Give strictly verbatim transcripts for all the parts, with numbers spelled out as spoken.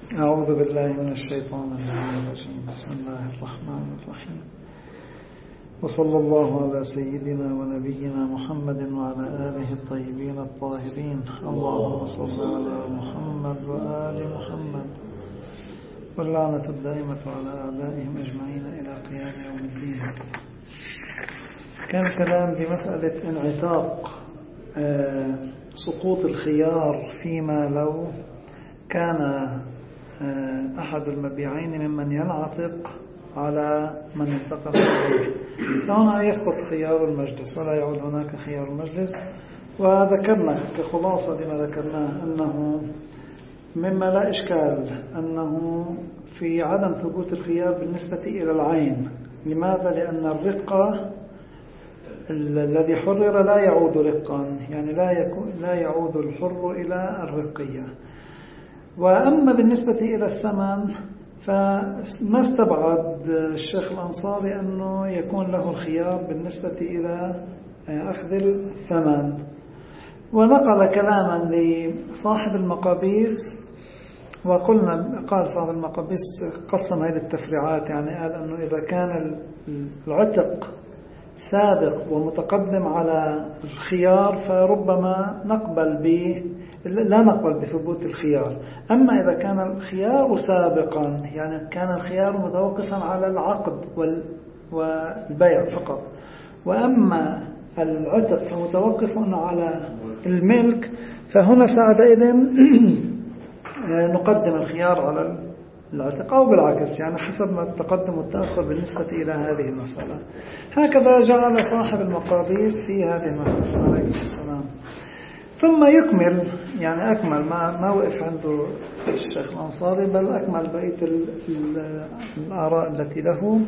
أعوذ بالله من الشيطان الرجيم. بسم الله الرحمن الرحيم، وصلى الله على سيدنا ونبينا محمد وعلى آله الطيبين الطاهرين. اللهم صل على محمد وآل محمد، واللعنة الدائمة على أعدائهم أجمعين إلى قيام يوم الدين. كان الكلام بمسألة انعتاق سقوط الخيار فيما لو كان أحد المبيعين ممن ينعتق على من انتقل إليه، فهنا يسقط خيار المجلس ولا يعود هناك خيار المجلس. وذكرنا كخلاصة لما ذكرناه أنه مما لا إشكال أنه في عدم ثبوت الخيار بالنسبة إلى العين. لماذا؟ لأن الرقة الذي حرر لا يعود رقا، يعني لا يكون لا يعود الحر إلى الرقية. وأما بالنسبة إلى الثمن فما استبعد الشيخ الأنصاري أنه يكون له الخيار بالنسبة إلى أخذ الثمن، ونقل كلاما لصاحب المقابيس. وقلنا قال صاحب المقابيس قسم هذه التفريعات، يعني قال أنه إذا كان العتق سابق ومتقدم على الخيار فربما نقبل به، لا نقبل بثبوت الخيار. أما إذا كان الخيار سابقا، يعني كان الخيار متوقفا على العقد والبيع فقط، وأما العتق فمتوقف على الملك، فهنا ساعتئذ نقدم الخيار على العتق أو بالعكس، يعني حسب ما التقدم والتأخر بالنسبة إلى هذه المسألة. هكذا جعل صاحب المقابيس في هذه المسألة عليه السلام. ثم يكمل، يعني أكمل ما ما وقف عنده الشيخ الأنصاري، بل أكمل بقية الآراء التي له.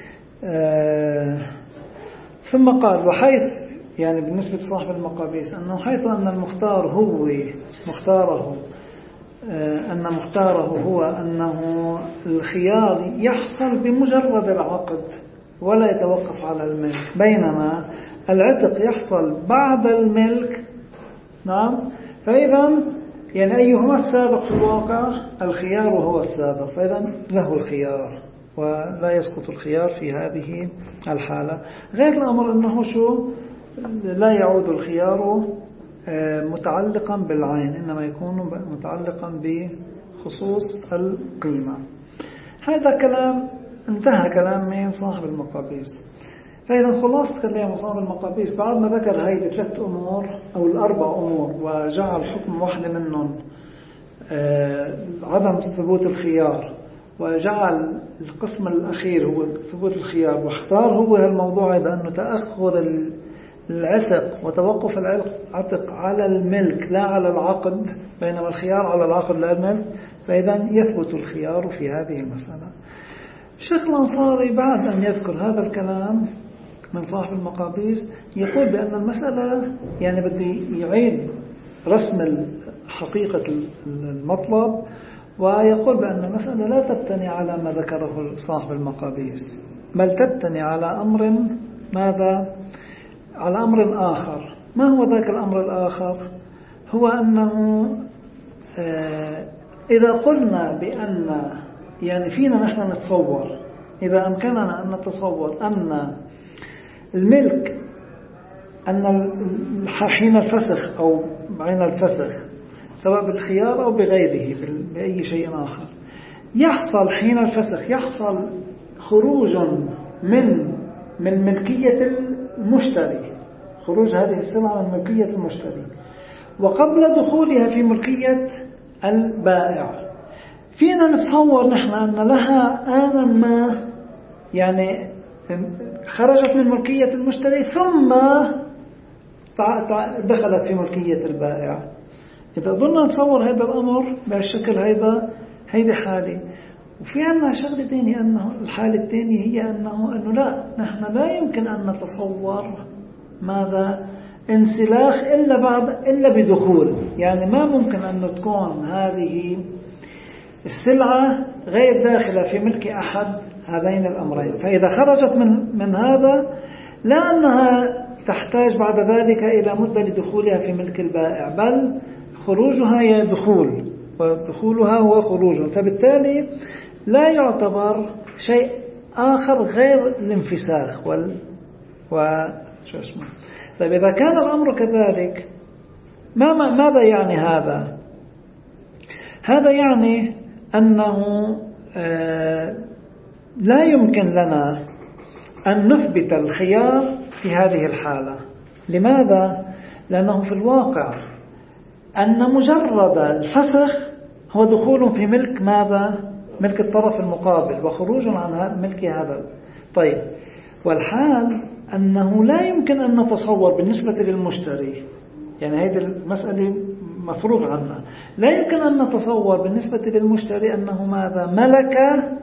ثم قال: وحيث، يعني بالنسبة لصاحب المقابيس، أنه حيث أن المختار هو مختاره أن مختاره هو أنه الخيار يحصل بمجرد العقد ولا يتوقف على الملك، بينما العتق يحصل بعد الملك. نعم، فإذا يعني أيهما السابق في الواقع؟ الخيار هو السابق، فإذا له الخيار ولا يسقط الخيار في هذه الحالة. غير الأمر أنه شو لا يعود الخيار متعلقا بالعين، إنما يكون متعلقا بخصوص القيمة. هذا كلام انتهى كلام من صاحب المقابيس. فإذا خلاصة كلام صاحب المقابيس بعد ما ذكر هذه ثلاث أمور أو الأربع أمور وجعل حكم واحدة منهم عدم ثبوت الخيار، وجعل القسم الأخير هو ثبوت الخيار، واختار هو الموضوع هذا أنه تأخر العتق وتوقف العتق على الملك لا على العقد، بينما الخيار على العقد لا الملك، فإذا يثبت الخيار في هذه المسألة. الشيخ الأنصاري بعد أن يذكر هذا الكلام من صاحب المقابيس يقول بأن المسألة، يعني بده يعيد رسم حقيقة المطلب، ويقول بأن المسألة لا تبتني على ما ذكره صاحب المقابيس، بل تبتني على أمر ماذا؟ على أمر آخر. ما هو ذاك الأمر الآخر؟ هو أنه إذا قلنا بأن، يعني فينا نحن نتصور، إذا أمكننا أن نتصور أن الملك، أن حين الفسخ أو عين الفسخ سواء بالخيار أو بغيره بأي شيء آخر، يحصل حين الفسخ يحصل خروج من من ملكية المشتري، خروج هذه السلعة من ملكية المشتري، وقبل دخولها في ملكية البائع. فينا نتصور نحن أن لها آنا ما، يعني خرجت من ملكية المشتري ثم دخلت في ملكية البائع. إذا ضلنا نتصور هذا الأمر بهالشكل، هذا هيدي حالة. وفي عنا شغلة تانية، أنه الحالة الثانية هي أنه أنه لا، نحن لا يمكن أن نتصور ماذا انسلاخ إلا بعد إلا بدخول، يعني ما ممكن أن تكون هذه السلعة غير داخلة في ملك أحد هذين الأمرين. فإذا خرجت من من هذا، لا أنها تحتاج بعد ذلك إلى مدة لدخولها في ملك البائع، بل خروجها هي دخول، ودخولها هو خروج، فبالتالي لا يعتبر شيء آخر غير الانفساخ وال وشو اسمه. طيب إذا كان الأمر كذلك، ما ماذا يعني هذا؟ هذا يعني أنه آه لا يمكن لنا أن نثبت الخيار في هذه الحالة. لماذا؟ لأنه في الواقع أن مجرد الفسخ هو دخول في ملك ماذا؟ ملك الطرف المقابل وخروج عن ملك هذا. طيب، والحال أنه لا يمكن أن نتصور بالنسبة للمشتري، يعني هذه المسألة مفروغ عنها، لا يمكن أن نتصور بالنسبة للمشتري أنه ماذا؟ ملك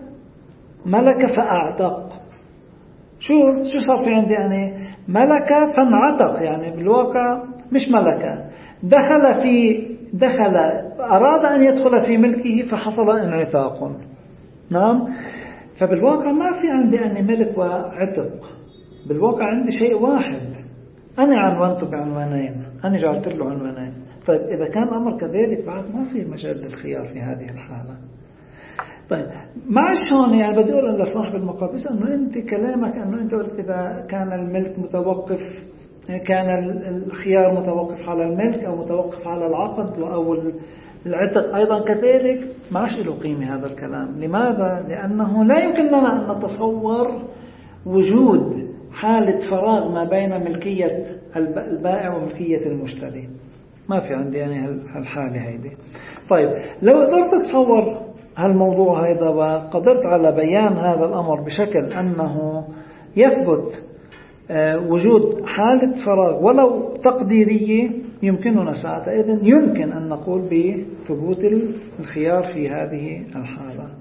ملك فأعتق. شو شو صار في عندي أنا؟ ملك فانعتق، يعني بالواقع مش ملك، دخل في دخل أراد أن يدخل في ملكه فحصل انعتاق. نعم. فبالواقع ما في عندي أنا ملك وعتق، بالواقع عندي شيء واحد، أنا عنوانته بعنوانين، أنا جعلت له عنوانين. طيب إذا كان الأمر كذلك بعد ما في مجال للخيار في هذه الحالة. طيب معش هون يعني بدي أقول لصاحب المقابس أنه أنت كلامك أنه أنت قلت إذا كان الملك متوقف، كان الخيار متوقف على الملك أو متوقف على العقد أو العتق أيضا كذلك، معش له قيمة هذا الكلام. لماذا؟ لأنه لا يمكن لنا أن نتصور وجود حالة فراغ ما بين ملكية البائع وملكية المشتري. ما في عندي يعني هالحالة هيدي. طيب لو قدرت أتصور هالموضوع هيدا وقدرت على بيان هذا الأمر بشكل أنه يثبت وجود حالة فراغ ولو تقديرية، يمكننا ساعتها إذن يمكن أن نقول بثبوت الخيار في هذه الحالة.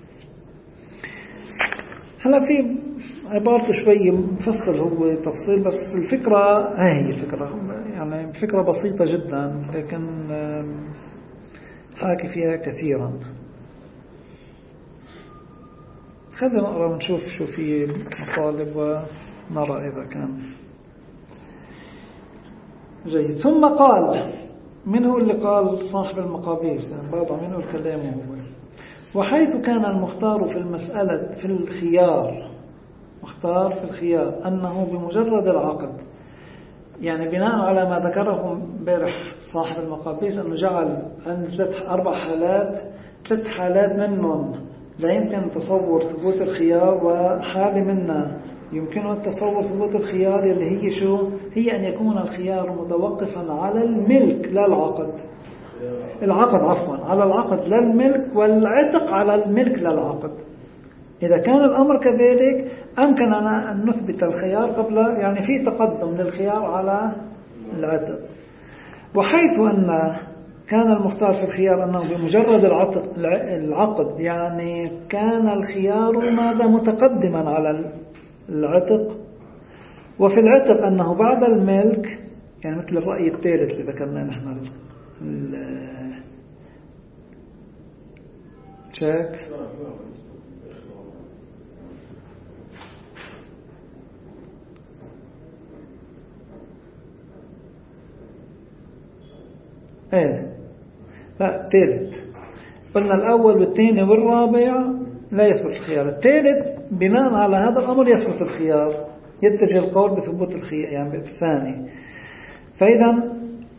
هلا في عبارة شوي مفصل هو تفصيل، بس الفكرة هاي هي الفكرة، يعني فكرة بسيطة جدا لكن حاكي فيها كثيرا. خلينا نقرأ ونشوف شو في مطالب ونرى إذا كان جيد. ثم قال، من هو اللي قال صاحب المقابيس؟ يعني بعض منه الكلام هو: وحيث كان المختار في المسألة في الخيار، مختار في الخيار أنه بمجرد العقد، يعني بناء على ما ذكره امبارح صاحب المقابيس أنه جعل عند ثلاث أربع حالات، ثلاث حالات منهم لا يمكن تصور ثبوت الخيار، وحالة منا يمكنه التصور ثبوت الخيار اللي هي شو؟ هي أن يكون الخيار متوقفا على الملك لا العقد. العقد عفوا على العقد لا الملك، والعتق على الملك لا العقد. إذا كان الأمر كذلك أمكننا أن نثبت الخيار قبل، يعني في تقدم للخيار على العتق. وحيث أن كان المختار في الخيار أنه بمجرد العقد، يعني كان الخيار ماذا؟ متقدما على العتق. وفي العتق أنه بعد الملك، يعني مثل الرأي الثالث اللي ذكرناه نحن تشيك. ايه لا الثالث قلنا الأول والثاني والرابع لا يثبت الخيار، الثالث بناء على هذا الأمر يثبت الخيار، يتجه القول بثبوت الخيار يعني بالثاني. فإذا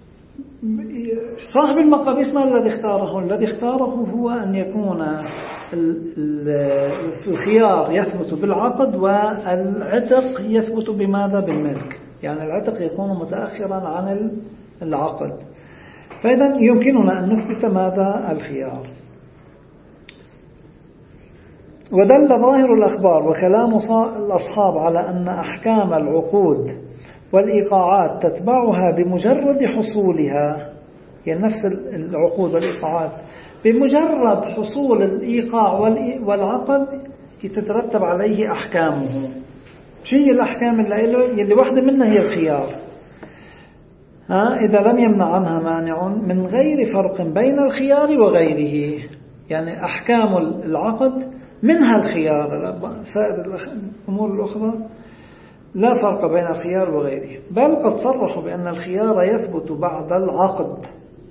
صاحب المقابيس ما الذي اختاره؟ الذي اختاره هو أن يكون الخيار يثبت بالعقد والعتق يثبت بماذا؟ بالملك، يعني العتق يكون متأخرا عن العقد. فإذا يمكننا أن نثبت ماذا؟ الخيار. ودل ظاهر الأخبار وكلام الأصحاب على أن أحكام العقود والإيقاعات تتبعها بمجرد حصولها، يعني نفس العقود والإيقاعات بمجرد حصول الإيقاع والعقد تترتب عليه أحكامه. شو هي الأحكام اللي, اللي واحدة منها هي الخيار؟ ها إذا لم يمنع عنها مانع من غير فرق بين الخيار وغيره، يعني أحكام العقد منها الخيار، سائر الأمور الأخرى لا فرق بين الخيار وغيره. بل قد صرحوا بأن الخيار يثبت بعد العقد،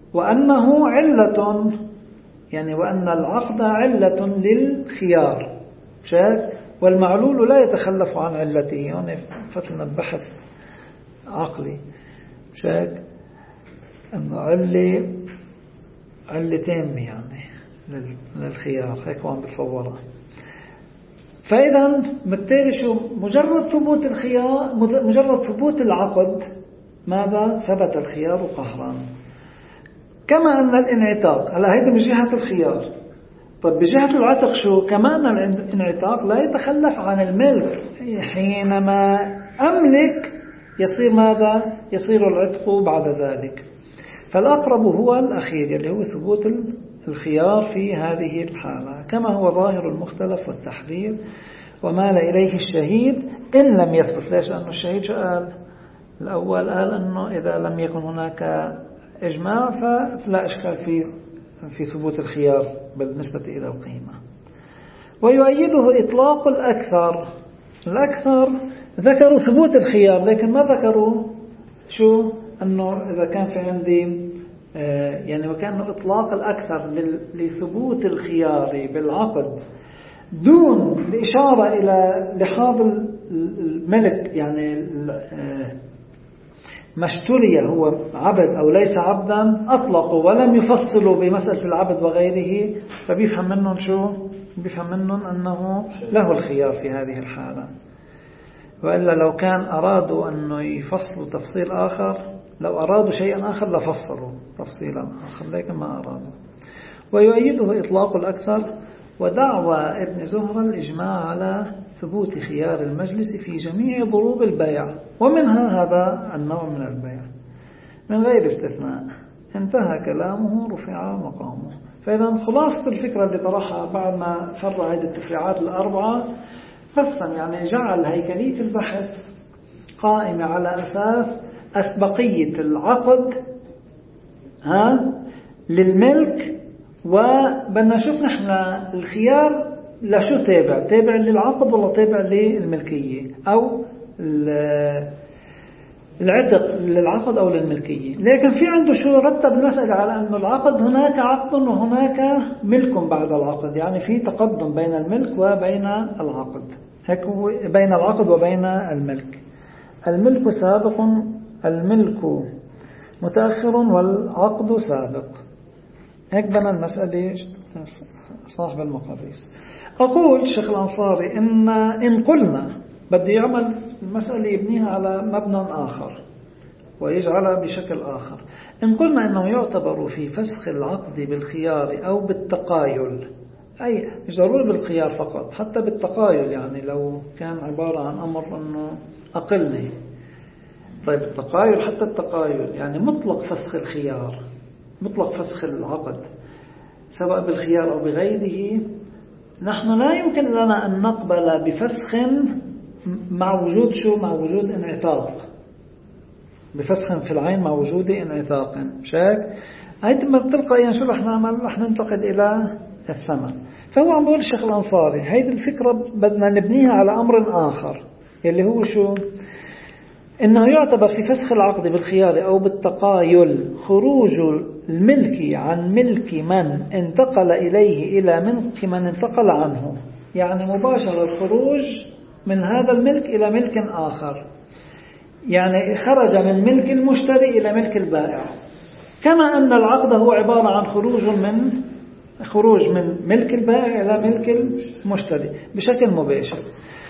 وأنه علة، يعني وأن العقد علة للخيار، شاك؟ والمعلول لا يتخلف عن علته. هنا فتلنا بحث عقلي، شاك؟ أن علة علتين يعني للخيار، هيك وعم بتصورها. فإذا بالتالي شو مجرد ثبوت الخيار، مجرد ثبوت العقد، ماذا؟ ثبت الخيار قهرا. كما أن الانعتاق، هلا هيدا من جهة الخيار. طب بجهة العتق شو؟ كما أن الانعتاق لا يتخلف عن الملك. حينما أملك يصير ماذا؟ يصير العتق بعد ذلك. فالأقرب هو الأخير اللي هو ثبوت الخيار في هذه الحالة، كما هو ظاهر المختلف والتحرير ومال إليه الشهيد إن لم يثبت. ليش؟ لأنه الشهيد شو قال؟ الأول قال أنه إذا لم يكن هناك إجماع فلا إشكال في في ثبوت الخيار بالنسبة إلى القيمة. ويؤيده إطلاق الأكثر. الأكثر ذكروا ثبوت الخيار، لكن ما ذكروا شو؟ أنه إذا كان في عندي يعني وكان إطلاق الأكثر لثبوت الخيار بالعقد دون الإشارة إلى لحاظ الملك، يعني ما اشتري هو عبد أو ليس عبدا، أطلقوا ولم يفصلوا بمسألة العبد وغيره. فبيفهم منهم شو؟ بيفهم منهم أنه له الخيار في هذه الحالة. وإلا لو كان أرادوا أنه يفصلوا تفصيل آخر، لو أرادوا شيئا آخر لفصلوا تفصيلا آخر، لكن ما أرادوا. ويؤيده إطلاق الأكثر ودعوى ابن زهرة الإجماع على ثبوت خيار المجلس في جميع ضروب البيع، ومنها هذا النوع من البيع من غير استثناء. انتهى كلامه، رفع مقامه. فإذا خلاصة الفكرة اللي طرحها بعد ما فرع هذه التفريعات الأربعة، قسم يعني جعل هيكلية البحث قائمة على أساس أسبقية العقد ها للملك، وبدنا نشوف نحن الخيار لشو تابع، تابع للعقد ولا تابع للملكية، أو العتق للعقد أو للملكية. لكن في عنده شو رتب المسألة على أن العقد هناك عقد وهناك ملك بعد العقد، يعني في تقدم بين الملك وبين العقد، هيك هو بين العقد وبين الملك. الملك سابق، الملك متأخر والعقد سابق. هيك بنى المسألة صاحب المقابيس. أقول الشيخ الأنصاري إن إن قلنا بده يعمل المسألة يبنيها على مبنى آخر ويجعلها بشكل آخر. إن قلنا إنه يعتبر في فسخ العقد بالخيار أو بالتقايل، أي مش ضروري بالخيار فقط، حتى بالتقايل، يعني لو كان عبارة عن أمر أنه أقل. طيب التقايل، حتى التقايل يعني مطلق فسخ الخيار، مطلق فسخ العقد سواء بالخيار أو بغيره، نحن لا يمكن لنا أن نقبل بفسخ مع وجود شو؟ مع وجود انعتاق، بفسخ في العين مع وجود انعتاق. شاك هيدا ما بتلقائيا شو رح نعمل؟ رح ننتقل إلى الثمن. فهو عم بقول الشيخ الأنصاري هيدي الفكرة بدنا نبنيها على أمر آخر، اللي هو شو؟ إنه يعتبر في فسخ العقد بالخيار أو بالتقايل خروج الملك عن ملك من انتقل إليه إلى ملك من انتقل عنه، يعني مباشرة الخروج من هذا الملك إلى ملك آخر، يعني خرج من ملك المشتري إلى ملك البائع. كما أن العقد هو عبارة عن خروج من خروج من ملك البائع إلى ملك المشتري بشكل مباشر.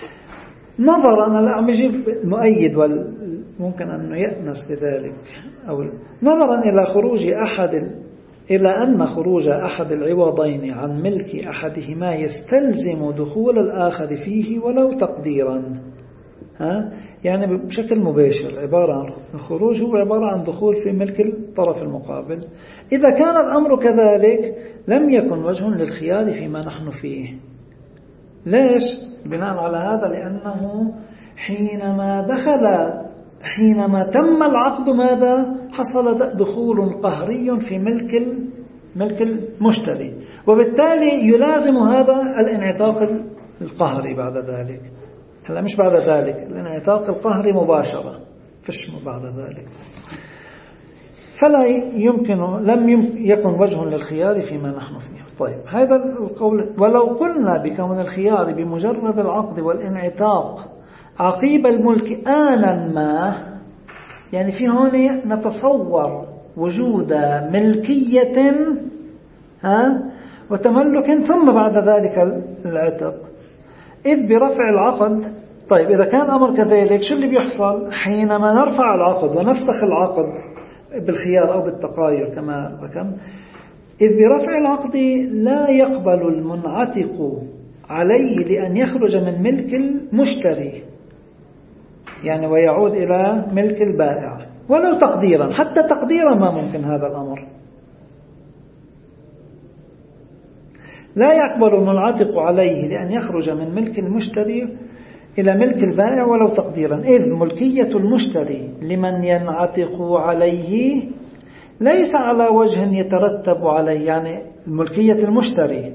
نظرا أنا عم يجيب المؤيد وممكن أنه يأنس بذلك، أو نظرا إلى خروج أحد إلى أن خروج أحد العوضين عن ملك أحدهما يستلزم دخول الآخر فيه ولو تقديرا، ها؟ يعني بشكل مباشر عبارة عن الخروج هو عبارة عن دخول في ملك الطرف المقابل. إذا كان الأمر كذلك لم يكن وجه للخيار فيما نحن فيه. ليش؟ بناء على هذا لأنه حينما دخل حينما تم العقد ماذا حصل؟ دخول قهري في ملك ملك المشتري، وبالتالي يلازم هذا الانعتاق القهري بعد ذلك. هلا مش بعد ذلك، الانعتاق القهري مباشرة، فش بعد ذلك. فلا يمكن لم يكن وجه للخيار فيما نحن فيه. طيب هذا القول. ولو قلنا بكون الخيار بمجرد العقد والانعتاق عقيب الملك آنا ما، يعني في هون نتصور وجود ملكية ها وتملك ثم بعد ذلك العتق، إذ برفع العقد. طيب إذا كان أمر كذلك شو اللي بيحصل حينما نرفع العقد ونفسخ العقد بالخيار أو بالتقاير كما ركم؟ إذ برفع العقد لا يقبل المنعتق عليه لأن يخرج من ملك المشتري، يعني ويعود إلى ملك البائع ولو تقديرا، حتى تقديرا ما ممكن هذا الأمر. لا يقبل المنعتق عليه لأن يخرج من ملك المشتري إلى ملك البائع ولو تقديرا، إذ ملكية المشتري لمن ينعتق عليه ليس على وجه يترتب عليه، يعني ملكية المشتري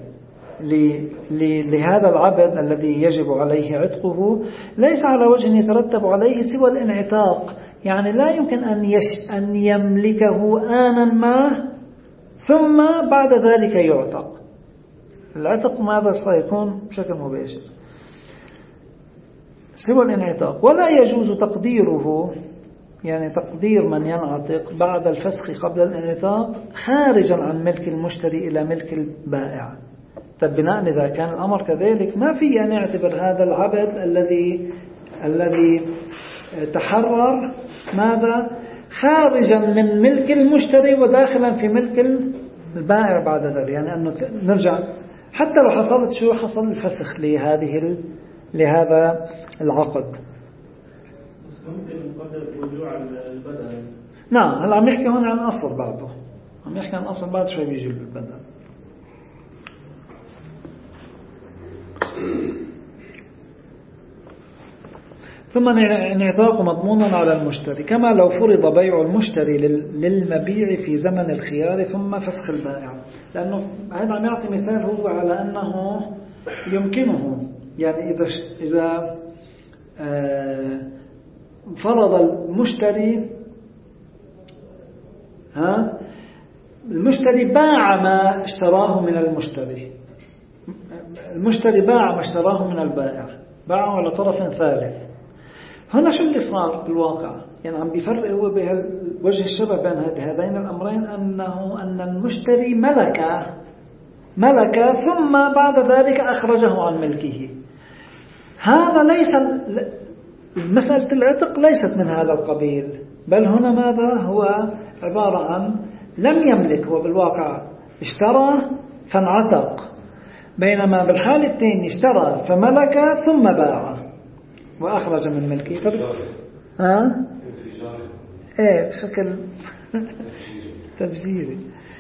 لهذا العبد الذي يجب عليه عتقه ليس على وجه يترتب عليه سوى الانعتاق، يعني لا يمكن أن, يش أن يملكه آنا ما ثم بعد ذلك يعتق. العتق ماذا سيكون بشكل مباشر سوى الانعتاق. ولا يجوز تقديره، يعني تقدير من ينعتق بعد الفسخ قبل الانعتاق خارجا عن ملك المشتري إلى ملك البائع. طب بناء إذا كان الأمر كذلك ما في أن يعتبر هذا العبد الذي الذي تحرر ماذا خارجا من ملك المشتري وداخلا في ملك البائع بعد ذلك، يعني أنه نرجع حتى لو حصلت شو حصل الفسخ لهذه لهذا العقد. ممكن نقدر رجوع البدل. نعم هلا عم يحكي هون عن أصل بعده، عم يحكي عن أصل بعد شوي بيجي بالبدل. ثم انعتاق مضمون على المشتري كما لو فرض بيع المشتري للمبيع في زمن الخيار ثم فسخ البائع، لأنه هذا عم يعطي مثال هو على أنه يمكنه، يعني إذا إذا فرض المشتري ها المشتري باع ما اشتراه من المشتري، المشتري باع ما اشتراه من البائع، باعه على طرف ثالث. هنا شو اللي صار بالواقع؟ يعني عم بيفرق هو بوجه الشبه بين هذين الأمرين، أنه أن المشتري ملك ملك ثم بعد ذلك أخرجه عن ملكه. هذا ليس مسألة العتق ليست من هذا القبيل، بل هنا ماذا هو عبارة عن لم يملك، هو بالواقع اشترى فانعتق، بينما بالحال الثاني اشترى فملك ثم باع وأخرج من ملكه. ها؟ ايه بشكل تفجيري.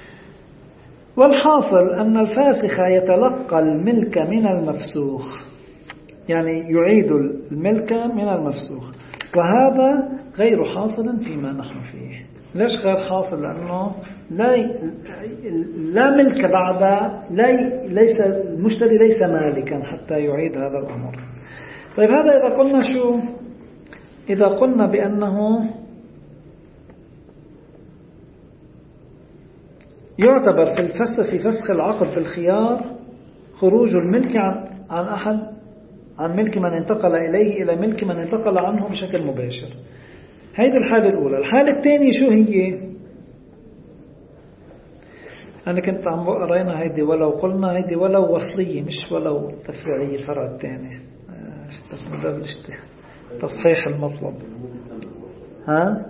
والحاصل أن الفاسخ يتلقى الملك من المفسوخ، يعني يعيد الملك من المفسوخ، وهذا غير حاصل فيما نحن فيه. ليش غير حاصل؟ لأنه لا لا ملك بعد لا ليس المشتري ليس مالكا حتى يعيد هذا الأمر. طيب هذا إذا قلنا شو؟ إذا قلنا بأنه يعتبر في الفسخ في فسخ العقد في الخيار خروج الملك عن عن أحد عن ملك من انتقل إليه إلى ملك من انتقل عنه بشكل مباشر. هذه الحالة الأولى. الحالة الثانية شو هي؟ أنا كنت عم قرينا هيدي ولو قلنا هيدي ولو وصلية مش ولو تفريعية الفرع الثاني، بس من باب تصحيح المطلب. ها؟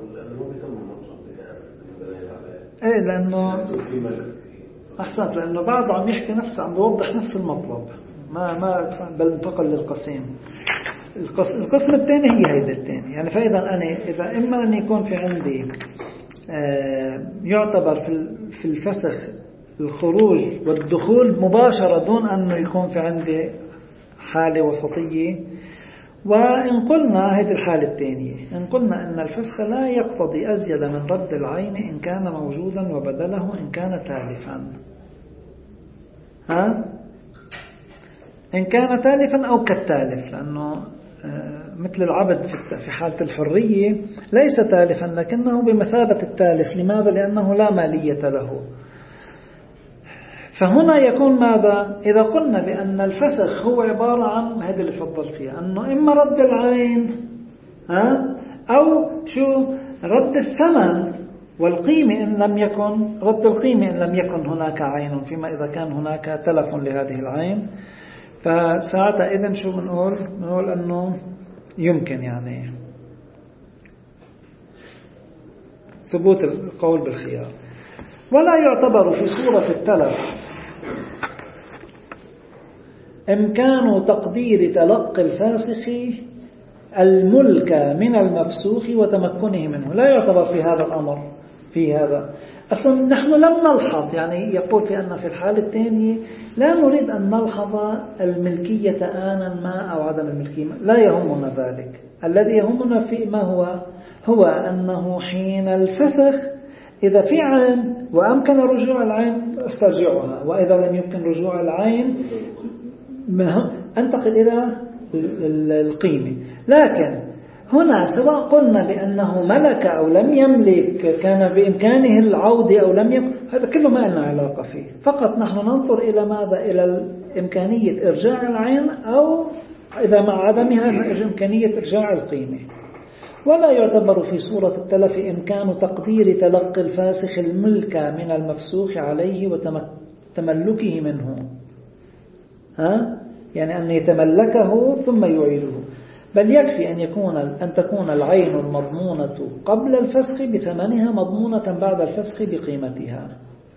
ايه لأنه أحسنت، لأنه بعده عم يحكي نفسه، عم بيوضح نفس المطلب، ما ما بل انتقل للقسم. القسم الثاني هي هيدا الثاني، يعني فإذا أنا إذا إما أن يكون في عندي يعتبر في الفسخ الخروج والدخول مباشرة دون أنه يكون في عندي حالة وسطية. وإن قلنا هذه الحالة الثانية، إن قلنا أن الفسخ لا يقتضي أزيد من رد العين إن كان موجودا وبدله إن كان تالفا. ها؟ إن كان تالفا أو كالتالف، لأنه مثل العبد في حالة الحرية ليس تالفا لكنه بمثابة التالف. لماذا؟ لأنه لا مالية له. فهنا يكون ماذا؟ إذا قلنا بأن الفسخ هو عبارة عن هذا اللي فضل فيها، أنه إما رد العين ها أو شو رد الثمن والقيمة إن لم يكن رد القيمة إن لم يكن هناك عين، فيما إذا كان هناك تلف لهذه العين فساعتها إذن شو بنقول؟ بنقول أنه يمكن يعني ثبوت القول بالخيار. ولا يعتبر في صورة التلف إمكان تقدير تلقي الفاسخ الملك من المفسوخ وتمكنه منه. لا يعتبر في هذا الأمر في هذا أصلا. نحن لم نلحظ، يعني يقول في أن في الحالة الثانية لا نريد أن نلحظ الملكية آنا ما أو عدم الملكية، لا يهمنا ذلك. الذي يهمنا في ما هو هو أنه حين الفسخ إذا في عين وأمكن رجوع العين استرجعها، وإذا لم يمكن رجوع العين أنتقل إلى القيمة. لكن هنا سواء قلنا بأنه ملك أو لم يملك، كان بإمكانه العودة أو لم يملك، هذا كله ما لنا علاقة فيه. فقط نحن ننظر إلى ماذا؟ إلى إمكانية إرجاع العين، أو إذا مع عدمها إمكانية إرجاع القيمة. ولا يعتبر في صورة التلف إمكان تقدير تلقي الفاسخ الملك من المفسوخ عليه وتملكه منه، ها؟ يعني أن يتملكه ثم يعيده، بل يكفي أن يكون أن تكون العين المضمونة قبل الفسخ بثمنها مضمونة بعد الفسخ بقيمتها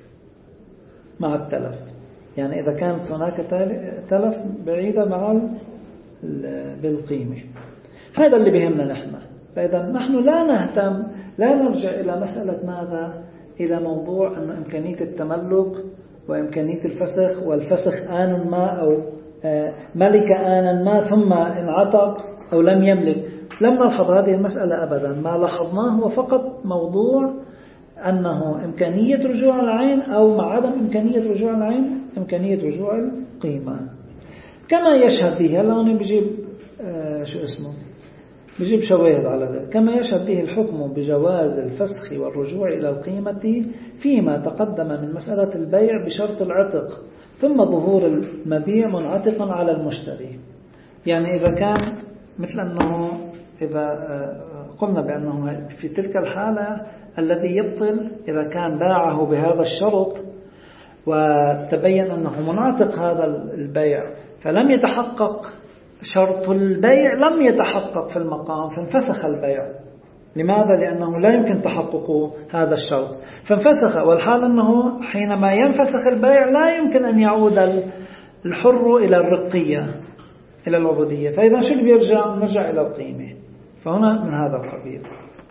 مع التلف. يعني إذا كانت هناك تلف بعيدة مع بالقيمة، هذا اللي بيهمنا نحن. فإذا نحن لا نهتم، لا نرجع إلى مسألة ماذا؟ إلى موضوع أن إمكانية التملك وإمكانية الفسخ، والفسخ آن ما أو ملك آنا ما ثم انعتق أو لم يملك. لم نلحظ هذه المسألة أبدا. ما لاحظناه هو فقط موضوع أنه إمكانية رجوع العين، أو مع عدم إمكانية رجوع العين إمكانية رجوع القيمة. كما يشهد به، الآن بيجيب آه شو اسمه بيجيب شواهد على ذلك. كما يشهد به الحكم بجواز الفسخ والرجوع إلى القيمة فيما تقدم من مسألة البيع بشرط العتق ثم ظهور المبيع منعتقا على المشتري. يعني إذا كان مثل أنه إذا قلنا بأنه في تلك الحالة الذي يبطل إذا كان باعه بهذا الشرط وتبين أنه منعتق هذا البيع، فلم يتحقق شرط البيع، لم يتحقق في المقام فانفسخ البيع. لماذا؟ لأنه لا يمكن تحقق هذا الشرط فانفسخ. والحال أنه حينما ينفسخ البيع لا يمكن أن يعود الحر إلى الرقية إلى العبودية. فإذا شو بيرجع؟ نرجع إلى القيمة. فهنا من هذا القبيل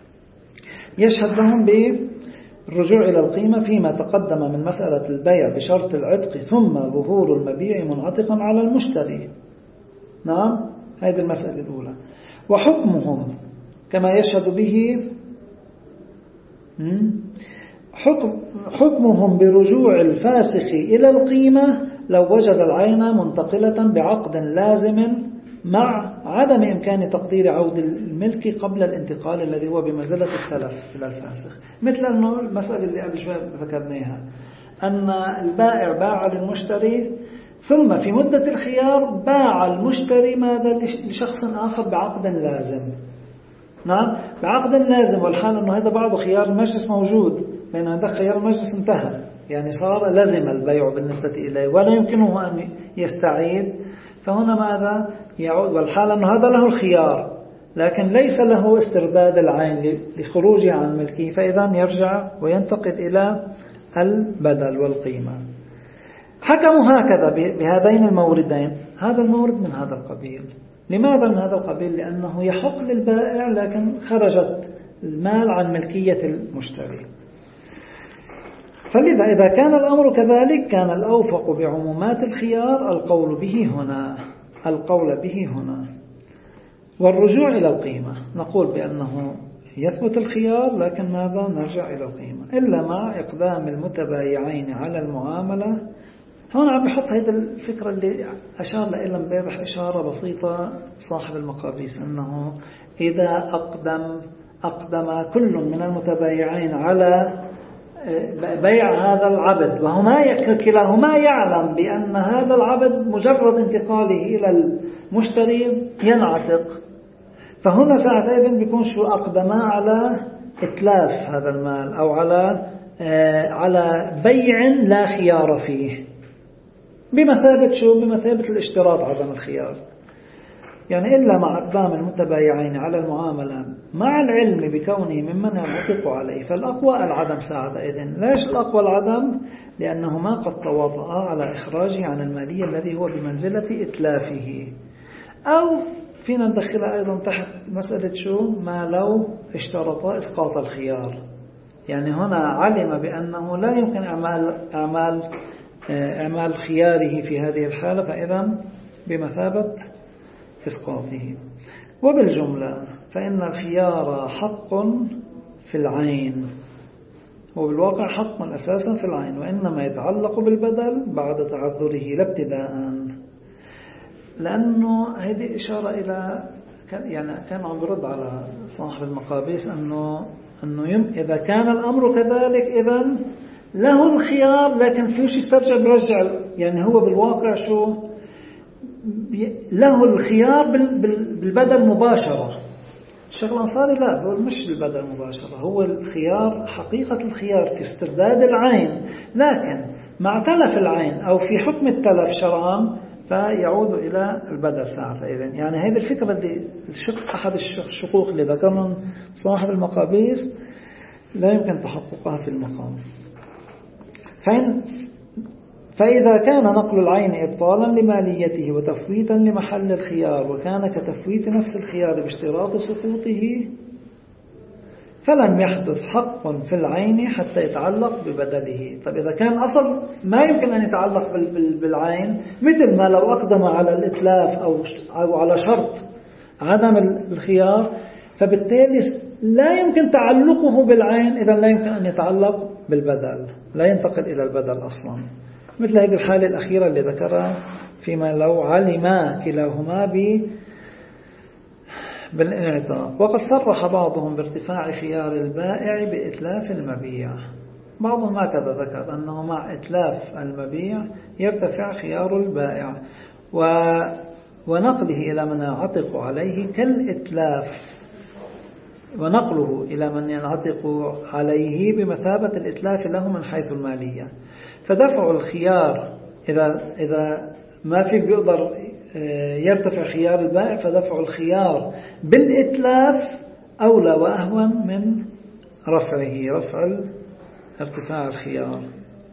يشهد لهم بالرجوع إلى القيمة فيما تقدم من مسألة البيع بشرط العتق ثم ظهور المبيع منعتقا على المشتري. نعم، هذه المسألة الأولى. وحكمهم كما يشهد به حكم حكمهم برجوع الفاسخ إلى القيمة لو وجد العين منتقلة بعقد لازم مع عدم إمكان تقدير عود الملك قبل الانتقال الذي هو بمنزلة التلف إلى الفاسخ. مثل أنه المسألة اللي قبل شوي ذكرناها، أن البائع باع للمشتري ثم في مدة الخيار باع المشتري ماذا لشخص آخر بعقد لازم. نعم، بعقد لازم، والحال أنه هذا بعض خيار المجلس موجود، بين هذا خيار المجلس انتهى، يعني صار لازم البيع بالنسبة إليه ولا يمكنه أن يستعيد. فهنا ماذا يعود؟ والحال أنه هذا له الخيار لكن ليس له استرداد العين لخروجه عن ملكه، فإذا يرجع وينتقل إلى البدل والقيمة. حكموا هكذا بهذين الموردين. هذا المورد من هذا القبيل. لماذا من هذا القبيل؟ لأنه يحق للبائع لكن خرجت المال عن ملكية المشتري. فلذا إذا كان الأمر كذلك كان الأوفق بعمومات الخيار القول به هنا القول به هنا والرجوع إلى القيمة. نقول بأنه يثبت الخيار لكن ماذا؟ نرجع إلى القيمة إلا مع إقدام المتبايعين على المعاملة هون عم بحط هيدا الفكرة اللي أشار لها امبارح إشارة بسيطة صاحب المقابيس، أنه إذا أقدم أقدم كل من المتبايعين على بيع هذا العبد وهما كلاهما يعلم بأن هذا العبد مجرد انتقاله إلى المشتري ينعتق، فهنا ساعتين بيكون شو أقدما على إتلاف هذا المال أو على على بيع لا خيار فيه، بمثابة شو؟ بمثابة الاشتراط عدم الخيار. يعني إلا مع أقدام المتبايعين على المعاملة مع العلم بكونه ممن ينعتق عليه، فالأقوى العدم ساعتئذ. ليش الأقوى العدم؟ لأنهما قد تواطئا على إخراجه عن المالية الذي هو بمنزلة إتلافه. أو فينا ندخلها أيضا تحت مسألة شو؟ ما لو اشترطا إسقاط الخيار، يعني هنا علم بأنه لا يمكن إعمال أعمال إعمال خياره في هذه الحالة، فإذا بمثابة إسقاطه. وبالجملة فإن الخيار حق في العين، وبالواقع حق أساسا في العين، وإنما يتعلق بالبدل بعد تعذره لا ابتداء. لأنه هذه إشارة إلى يعني كان عم برد على صاحب المقابيس أنه أنه يم إذا كان الأمر كذلك إذن له الخيار، لكن فيش يسترجع برجع، يعني هو بالواقع شو له الخيار بالبدل مباشرة. الشيخ الأنصاري لا، هو مش بالبدل مباشرة، هو الخيار حقيقة الخيار في استرداد العين، لكن مع تلف العين أو في حكم التلف شرعا فيعود إلى البدل ساعة. إذن يعني هذه الفكرة اللي الشق أحد الشقوق اللي ذكرهم صاحب المقابيس لا يمكن تحققها في المقام. فإن فإذا كان نقل العين إبطالا لماليته وتفويتا لمحل الخيار، وكان كتفويت نفس الخيار باشتراط سقوطه، فلم يحدث حق في العين حتى يتعلق ببدله. طب إذا كان أصل ما يمكن أن يتعلق بالعين، مثل ما لو أقدم على الإتلاف أو أو على شرط عدم الخيار، فبالتالي لا يمكن تعلقه بالعين، إذا لا يمكن أن يتعلق بالبدل، لا ينتقل إلى البدل أصلا. مثل هذه الحالة الأخيرة اللي ذكرها فيما لو علما كلاهما ب بالانعتاق. وقد صرح بعضهم بارتفاع خيار البائع بإتلاف المبيع، بعضهم هكذا ذكر أنه مع إتلاف المبيع يرتفع خيار البائع، و ونقله إلى من ينعتق عليه كالإتلاف، ونقله إلى من ينعتق عليه بمثابة الإتلاف له من حيث المالية. فدفع الخيار إذا إذا ما في بيقدر يرتفع خيار البائع، فدفع الخيار بالإتلاف أولى وأهون من رفعه، رفع ارتفاع الخيار.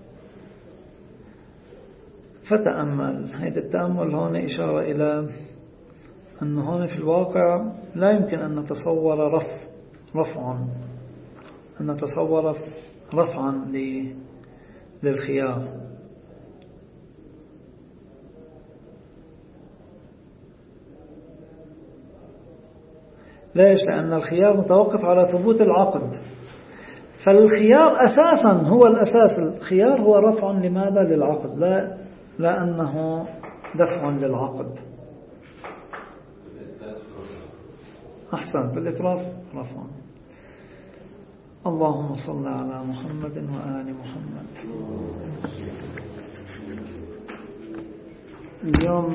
فتأمل هذا التأمل هون إشارة إلى أن هون في الواقع لا يمكن أن نتصور رفع رفع أن نتصور رفعا للخيار. ليش؟ لأن الخيار متوقف على ثبوت العقد، فالخيار أساسا هو الأساس، الخيار هو رفع لماذا؟ للعقد، لا لا أنه دفع للعقد. أحسن، بالإطراف رفع. اللهم صل على محمد وآل محمد. اليوم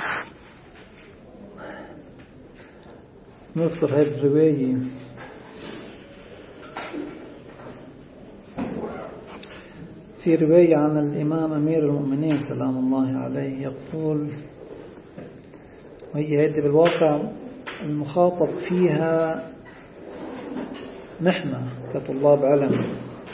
نذكر هذه الرواية في رواية عن الإمام أمير المؤمنين سلام الله عليه، يقول، وهي هذه بالواقع المخاطب فيها نحن كطلاب علم،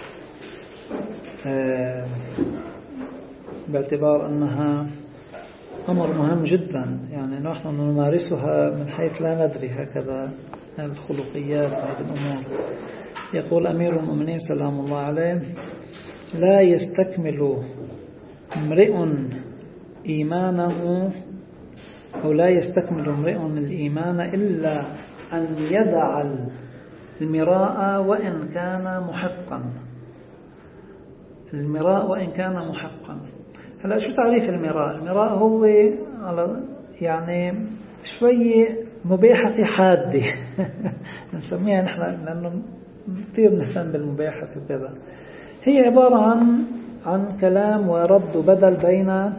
باعتبار أنها أمر مهم جدا، يعني نحن نمارسها من حيث لا ندري، هكذا الخلقيات هذه الأمور. يقول أمير المؤمنين سلام الله عليه: لا يستكمل امرئ إيمانه أو لا يستكمل امرئ الإيمان إلا أن يدع المراء وإن كان محقا. المراء وإن كان محقا، هلا شو تعريف المراء؟ المراء هو على يعني شوية مباحة حادة نسميها نحن لأنه كثير نهتم بالمباحة وكذا. هي عبارة عن عن كلام ورد وبدل بين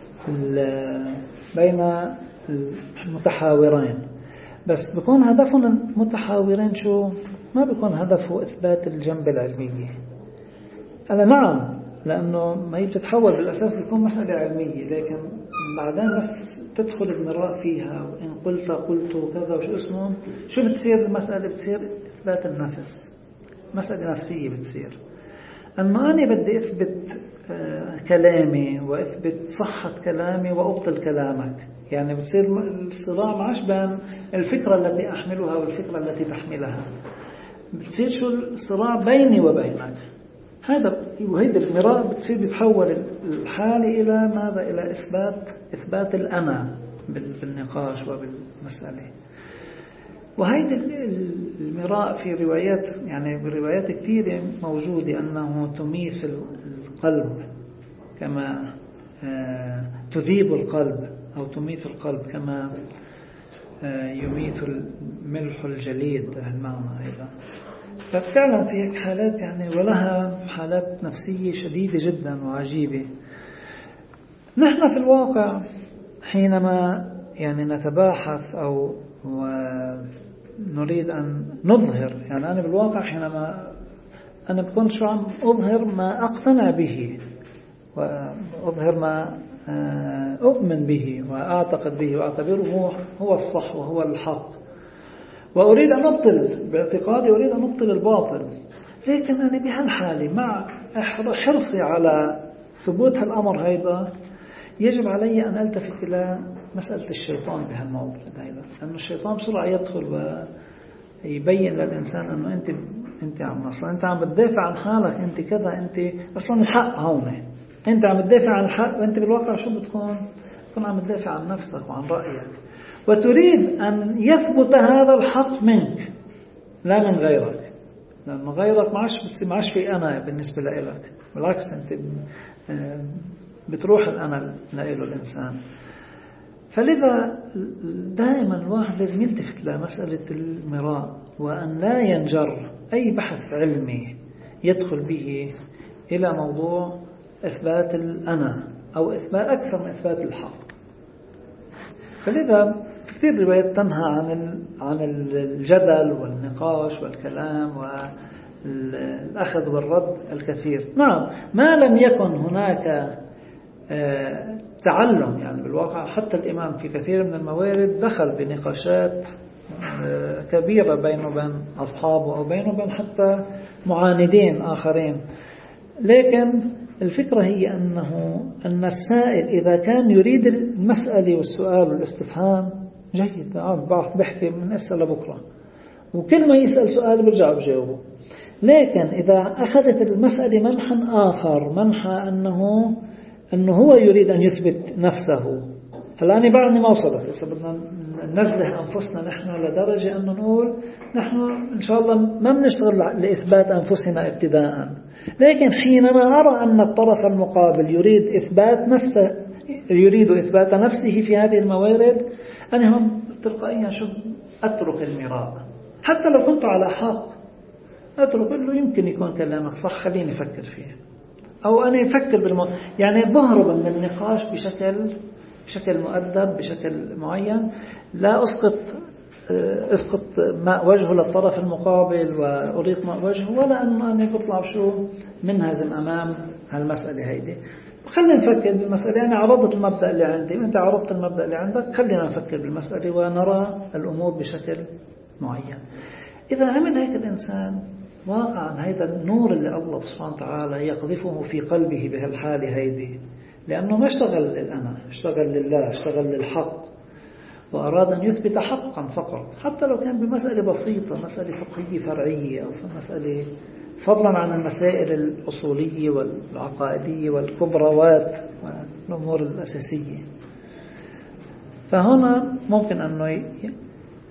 بين المتحاورين، بس بيكون هدفهم المتحاورين شو؟ ما بيكون هدفه إثبات الجنب العلمية. أنا نعم لأنه ما هي بتتحول بالأساس بيكون مسألة علمية، لكن بعدين بس تدخل المراء فيها وإن قلت قلت كذا وشو اسمه شو بتصير المسألة؟ بتصير إثبات النفس، مسألة نفسية بتصير أنه أنا بدي أثبت كلامي وأثبت صحة كلامي وأبطل كلامك. يعني بتصير الصراع معش بين الفكرة التي أحملها والفكرة التي تحملها، بتصير شو الصراع بيني وبينك. هذا وهيدا المراء بتصير بتحول الحالة إلى ماذا؟ إلى إثبات إثبات الأنا بالنقاش وبالمسألة. وهيدا المراء في روايات يعني بروايات كثيرة موجودة أنه تميث القلب كما تذيب القلب أو تميث القلب كما يميث الملح الجليد، المعنى هذا. ففعلا في حالات يعني ولها حالات نفسية شديدة جدا وعجيبة. نحن في الواقع حينما يعني نتباحث أو نريد أن نظهر، يعني أنا بالواقع حينما أنا بكون شو عم أظهر ما أقتنع به وأظهر ما أؤمن به وأعتقد به وأعتبره هو الصح وهو الحق، وأريد أن أبطل باعتقادي، أريد أن أبطل الباطل. لكن أنا بهالحالة مع حرصي على ثبوت هالأمر هيدا يجب علي أن ألتفت إلى مسألة الشيطان بهالموضوع هيدا، لأن الشيطان بسرعة يدخل ويبين للإنسان أنه أنت أنت عم أصلا أنت عم بتدافع عن حالك، أنت كذا، أنت أصلا الحق هون، أنت عم بتدافع عن الحق، وأنت بالواقع شو بتكون؟ بتكون عم بتدافع عن نفسك وعن رأيك، وتريد أن يثبت هذا الحق منك لا من غيرك، لأنه غيرك معش معش في أنا بالنسبة لك، بالعكس أنت بتروح الأنا لإله الإنسان. فلذا دائما الواحد لازم يلتفت لمسألة المراء، وأن لا ينجر أي بحث علمي يدخل به إلى موضوع إثبات الأنا أو إثبات أكثر من إثبات الحق. فلذا كثير روايات تنهى عن عن الجدل والنقاش والكلام والأخذ والرد الكثير. نعم ما لم يكن هناك تعلم، يعني بالواقع حتى الإمام في كثير من الموارد دخل بنقاشات كبيرة بينه وبين أصحابه أو بينه وبين حتى معاندين آخرين، لكن الفكرة هي أنه أن السائل إذا كان يريد المسألة والسؤال والاستفهام جيد، بعض بحكي من أسئلة بكرة وكل ما يسأل سؤال برجع بجاوبه. لكن إذا أخذت المسألة منحا آخر، منحا أنه أنه هو يريد أن يثبت نفسه، هلا أنا بعدني ما وصلت، إذا بدنا ننزه أنفسنا نحن لدرجة أن نقول نحن إن شاء الله ما بنشتغل لإثبات أنفسنا ابتداء، لكن حينما أرى أن الطرف المقابل يريد إثبات نفسه، يريد إثبات نفسه في هذه الموارد، أنا هم تلقائيا شو أترك المراء، حتى لو كنت على حق أترك له يمكن يكون كلامك صح، خليني أفكر فيه، أو أنا أفكر بالمو... يعني بهرب من النقاش بشكل بشكل مؤدب بشكل معين، لا أسقط اسقط ماء وجهه للطرف المقابل وأريق ماء وجهه، ولا أنه أنا بطلع شو منهزم أمام هالمسألة هيدي. خلينا نفكر بالمسألة، أنا عرضت المبدأ اللي عندي وأنت عرضت المبدأ اللي عندك، خلينا نفكر بالمسألة ونرى الأمور بشكل معين. إذا عمل هيك الإنسان واقعا هيدا النور اللي الله سبحانه وتعالى يقذفه في قلبه بهالحالة هيدي، لأنه ما اشتغل للأنا، اشتغل لله، اشتغل للحق، وأراد أن يثبت حقا فقط، حتى لو كان بمسألة بسيطة، مسألة فقهية فرعية، أو مسألة فضلا عن المسائل الأصولية والعقائدية والكبروات والأمور الأساسية. فهنا ممكن أنه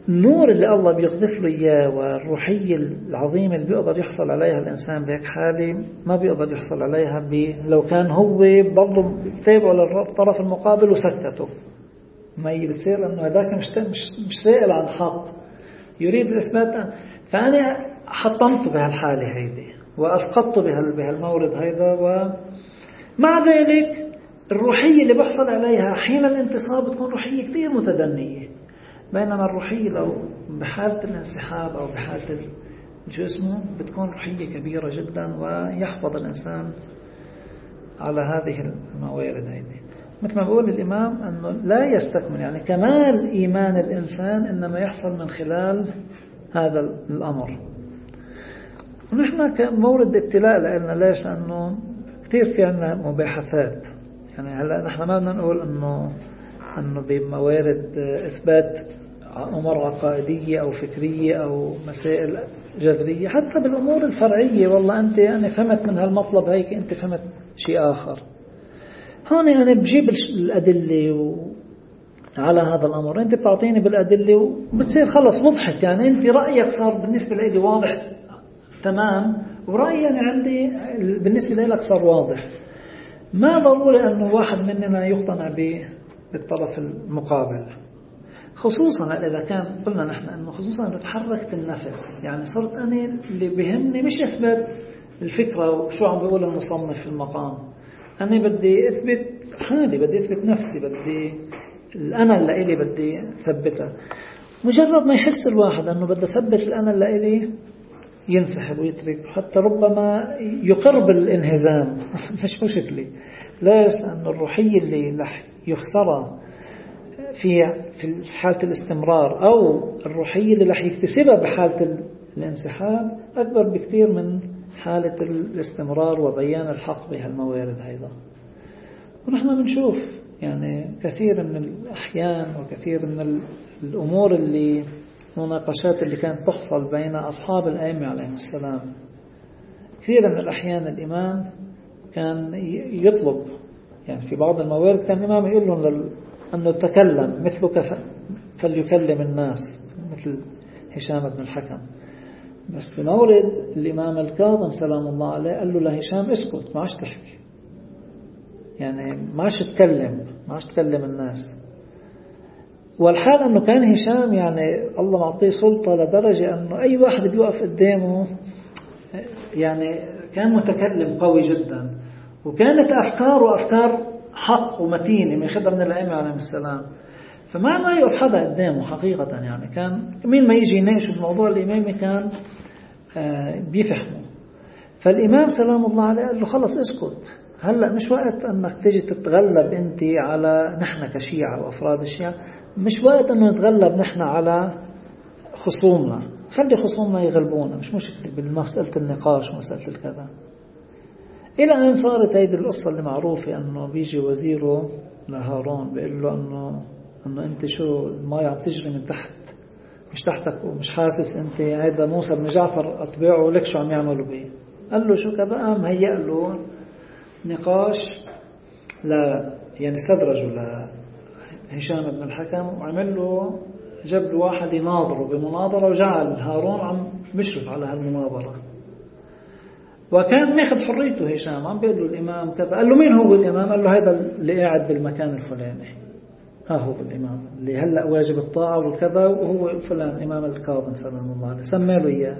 النور اللي الله بيقذف له إياه والروحية العظيمة اللي بيقدر يحصل عليها الإنسان بهيك حالة ما بيقدر يحصل عليها ب... لو كان هو برضه بيتابعه للطرف المقابل وسكته. ما هي بتصير أنه هذاك مش مش مش سائل عن حق يريد الإثبات. فأنا حطمته بهالحالة هيدي وأسقطته بهال بهالمورد هيدا. ومع ذلك الروحية اللي بحصل عليها حين الانتصاب بتكون روحية كتير متدنية، بينما الروحية لو بحالة الانسحاب أو بحالة الجسم بتكون روحية كبيرة جدا ويحفظ الإنسان على هذه الموارد هيدي. مثل ما بقول الإمام أنه لا يستكمل يعني كمال إيمان الإنسان إنما يحصل من خلال هذا الأمر. ونحن كمورد ابتلاء لأننا ليش؟ لأنه كثير في عنا مباحثات. يعني هلا نحن ما بدنا نقول أنه أنه بموارد إثبات أمور عقائدية أو فكرية أو مسائل جذرية، حتى بالأمور الفرعية والله أنت يعني فهمت من هالمطلب هيك أنت فهمت شيء آخر. هون أنا بجيب الأدلة على هذا الأمر، أنت بتعطيني بالأدلة وبتصير خلص وضحت. يعني أنت رأيك صار بالنسبة لي واضح تمام، ورأيي أنا عندي بالنسبة لك صار واضح. ما ضروري أنه واحد مننا يقتنع بالطرف المقابل، خصوصا إذا كان قلنا نحن أنه خصوصا إذا تحركت النفس. يعني صرت أنا اللي بيهمني مش إثبات الفكرة وشو عم بيقول المصنف في المقام، أنا بدي أثبت حالي، بدي أثبت نفسي، بدي الأنا اللي إلي بدي ثبتها. مجرد ما يحس الواحد أنه بدي ثبت الأنا اللي إلي ينسحب ويترك، حتى ربما يقر بالانهزام مش مشكلة. ليش؟ لأن الروحية اللي رح يخسرها في في حالة الاستمرار أو الروحية اللي رح يكتسبها بحالة الانسحاب أكبر بكثير من حالة الاستمرار وبيان الحق بهالموارد هيدا. ونحن بنشوف يعني كثير من الأحيان وكثير من الأمور اللي مناقشات اللي كانت تحصل بين أصحاب الأئمة عليهم السلام، كثير من الأحيان الإمام كان يطلب يعني في بعض الموارد كان الإمام يقول لهم لل... أنه تكلم مثلك فليكلم الناس مثل هشام بن الحكم. بس بمورد الإمام الكاظم سلام الله عليه قال له لهشام اسكت ما عادش تحكي، يعني ما عادش تكلم ما عادش تكلم الناس. والحال أنه كان هشام يعني الله معطيه سلطة لدرجة أنه أي واحد بيوقف قدامه يعني كان متكلم قوي جدا، وكانت أفكاره أفكار حق ومتينة من خبر من الأئمة عليهم السلام. فما ما يوقف حدا قدامه حقيقة. يعني كان مين ما يجي يناقشه في موضوع الإمامي كان بيفهمه. فالإمام سلام الله عليه قال له خلص اسكت، هلأ مش وقت أنك تيجي تتغلب أنت على نحن كشيعة وأفراد الشيعة، مش وقت أنه نتغلب نحن على خصومنا، خلي خصومنا يغلبونا مش مشكلة بالمسألة النقاش ومسألة الكذا. إلى أن صارت هيدي القصة اللي معروفة أنه بيجي وزيره لهارون بيقول له أنه أنه أنت شو الماء عم تجري من تحت مش تحتك ومش حاسس أنت هيدا موسى بن جعفر أتباعه لك شو عم يعملوا بيه. قال له شو كبقى مهيأ له نقاش لا يعني استدرجوا لهشام بن الحكم وعمل له جاب له واحد يناظره بمناظرة وجعل هارون عم مشرف على هالمناظرة. وكان ماخذ حريته هشام عم بيقول له الإمام كذا. قال له مين هو الإمام؟ قال له هذا اللي قاعد بالمكان الفلاني، ها هو الإمام اللي هلأ واجب الطاعة والكذا وهو فلان إمام الكاظم سلام الله عليه. سمى له إياه.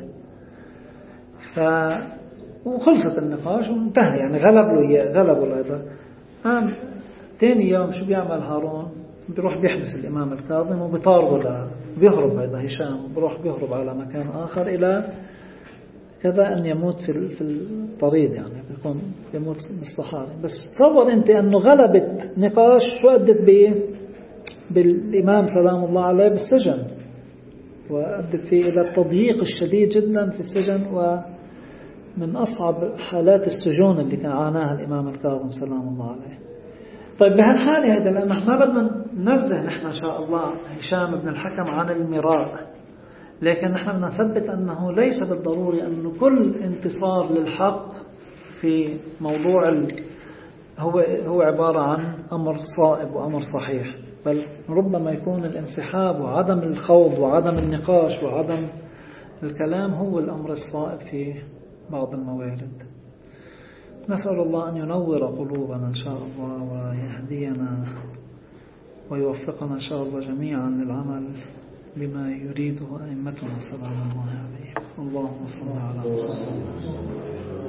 ف وخلصت النقاش وانتهى يعني غلب له إياه غلبوا له هذا. قام تاني يوم شو بيعمل هارون؟ بيروح بيحبس الإمام الكاظم وبيطارده له بيهرب هذا هشام بيروح بيهرب على مكان آخر إلى كذا أن يموت في في الطريق يعني بيكون يموت بالصحاري. بس تصور أنت أنه غلبت نقاش شو أدت به بالإمام سلام الله عليه بالسجن، وأدت فيه إلى التضييق الشديد جدا في السجن، ومن أصعب حالات السجون اللي كان عاناها الإمام الكاظم سلام الله عليه. طيب بهالحالة هذا لأن ما بدنا ننزه نحن إن شاء الله هشام بن الحكم عن المراء، لكن نحن بدنا نثبت أنه ليس بالضروري أن كل انتصار للحق في موضوع هو هو عبارة عن أمر صائب وأمر صحيح، بل ربما يكون الانسحاب وعدم الخوض وعدم النقاش وعدم الكلام هو الأمر الصائب في بعض الموارد. نسأل الله أن ينور قلوبنا إن شاء الله ويهدينا ويوفقنا إن شاء الله جميعا للعمل بما يريده أئمتنا صلى الله عليه وسلم. اللهم صل على محمد.